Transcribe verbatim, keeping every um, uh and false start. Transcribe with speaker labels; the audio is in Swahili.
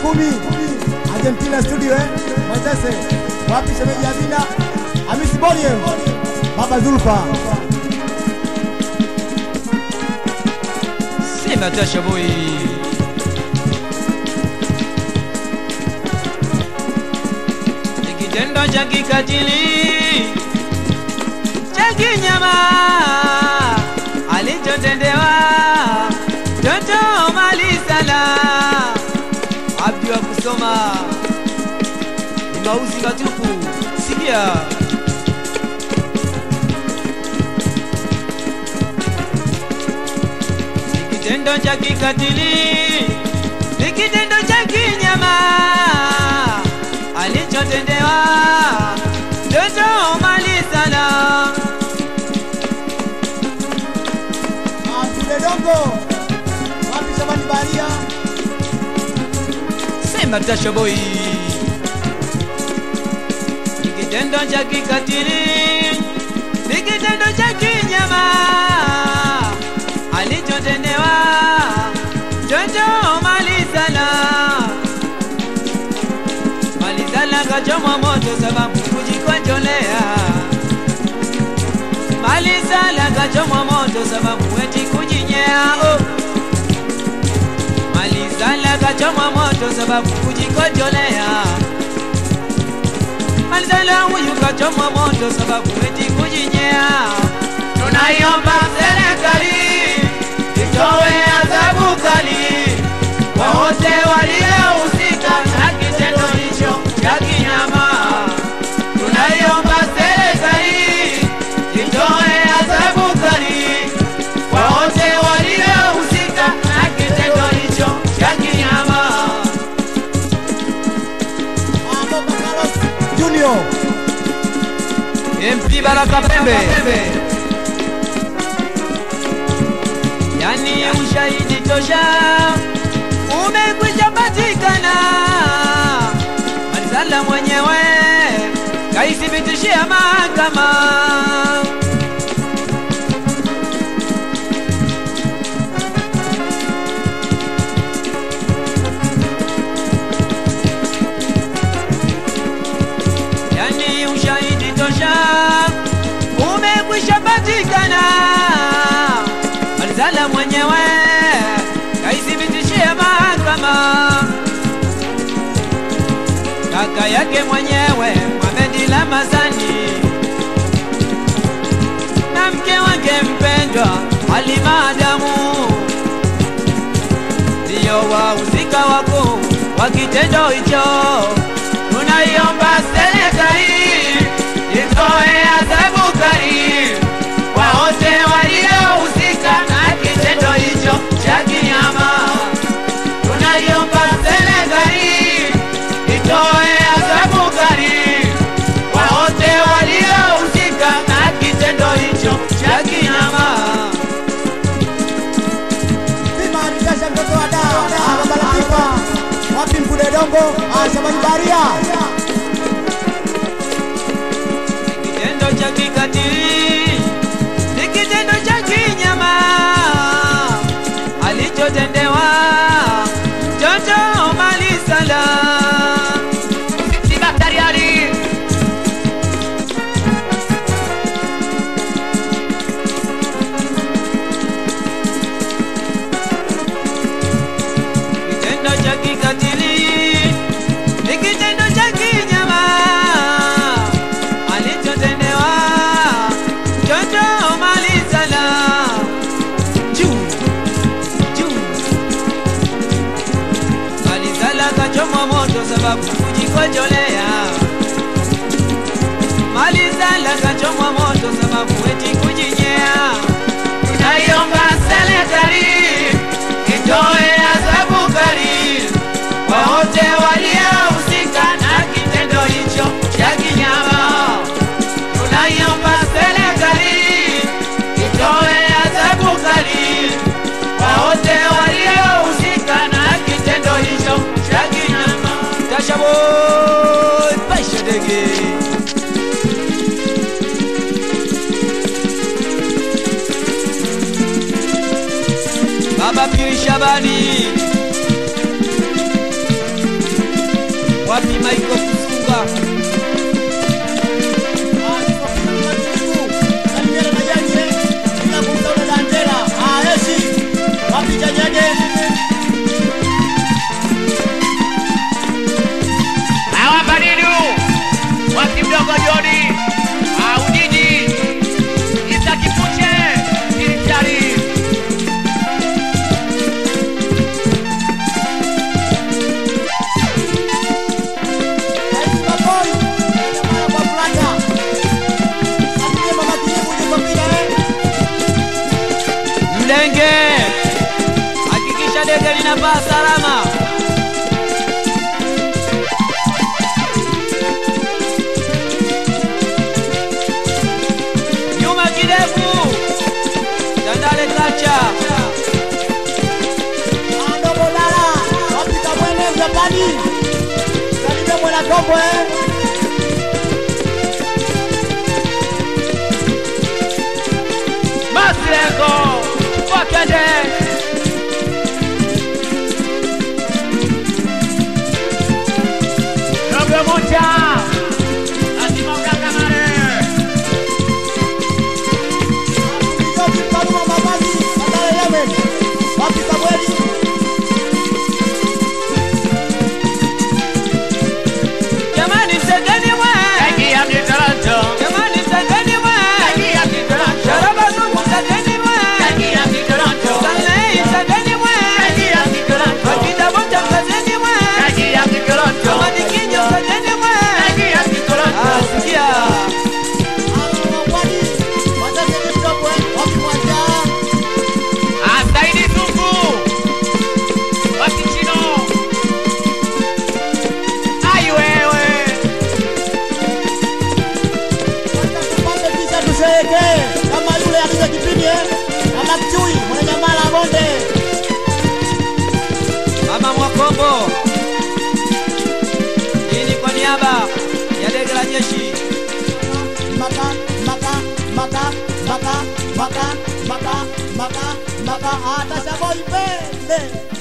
Speaker 1: Kumi Argentina studio eh Mwanzese wapi shemeji Azina Hamisi Bonye Baba Zulfa
Speaker 2: Sema Tasha boy Kitendo cha kikatili cha kinyama alichotendewa Toto Malisala Abdi wa kusoma ni mauzi matupu. Sikia kitendo cha kikatili ni kitendo cha kinyama alichotendewa Toto Malisala
Speaker 1: Abdule Dongo wapi Shabani Baria
Speaker 2: Sema Tasha boy kitendo cha kikatili ni kitendo cha kinyama alichotendewa Toto Malisala Malisala kachomwa moto sababu kujikojolea Malisala kachomwa moto sababu eti kujinyea oh. Malisala kachomwa moto sababu kujikojolea Malisala huyu kachomwa moto sababu eti kujinyea Tunaiomba serikali itoe adhabu kali kwa wote waliohusika na kitendo hicho cha kinyama. Tunaiomba serikali itoe adhabu kali kwa wote waliohusika na kitendo hicho cha kinyama.
Speaker 1: Baba Carlos Junior
Speaker 2: M P Baraka Pembe Yani ushahidi tosha umekwisha patikana Malisala mwenyewe kaithibitishia mahakama Yani ushahidi tosha umekwisha patikana Malisala mwenyewe kaithibitishia mahakama Kaka yake mwenyewe Mohamed Ramazani na mke wake mpendwa Halima Adamu ndio wahusika wakuu wa kitendo hicho. Tunaiomba serikali itoe adhabu kali kwa wote waliohusika na kitendo hicho cha kinyama. Tunaiomba serikali itoe adhabu kali kwa wote waliohusika na kitendo hicho cha kinyama.
Speaker 1: Sima Nikasha mtoto wa dawa Baba Latifa wapi Mkude Dongo Shabani Baria
Speaker 2: Kitendo cha kikatili ni kitendo cha kinyama alichotendewa Toto Malisala Siba Tariari Kitendo cha kikatili ni kitendo cha kinyama alichotendewa Toto Malisala Juu Juu Malisala kachomwa moto sababu kujikojolea Malisala kachomwa moto sababu eti kujinyea Tunaiomba serikali itoe adhabu kali kwa wote waliohusika na kitendo hicho cha kinyama. Tunaiomba serikali itoe adhabu kali kwa wote waliohusika na kitendo hicho cha kinyama. Tasha boy, Paisha Dege Baba Piri Shabani Mlenge, hakikisha dege linapaa salama. Nyuma kidevu, Tandale Kacha.
Speaker 1: Ando Bonala, wapika mwene Japani. Salime mwana kombo eh.
Speaker 2: Maslengo, wakende. Rogo moja, lazima ukakamare.
Speaker 1: Mjoki Paluma Mamazi, Tandale Yemen. Wapika mweli.
Speaker 2: Jamani msengeni mwe. Kaki ya Kitoronto. Jamani msengeni mwe. Kaki ya Kitoronto. Sharaba Zungu msengeni mwe. Kaki ya Kitoronto. Stanley msengeni mwe. Kaki ya Kitoronto. Wakita Bonja msengeni mwe. Kaki ya Kitoronto. Kamadi Kinyo msengeni mwe. Kaki ya Kitoronto. Ah, sikia.
Speaker 1: Ando Mwani, Mwazaze Kitopo eh. Wapimwaja.
Speaker 2: Astaini Zungu. Wakichino. Ai wewe.
Speaker 1: Wacha tupate kisha tusherehekee kama yule aliza kipindi eh. Kama Chui, Mwananyamala Bonde.
Speaker 2: Mama Mwakombo. Hii ni kwa niaba ya dege la jeshi.
Speaker 1: Maka, maka, maka, maka, maka, maka, maka, maka, atasha boy pende.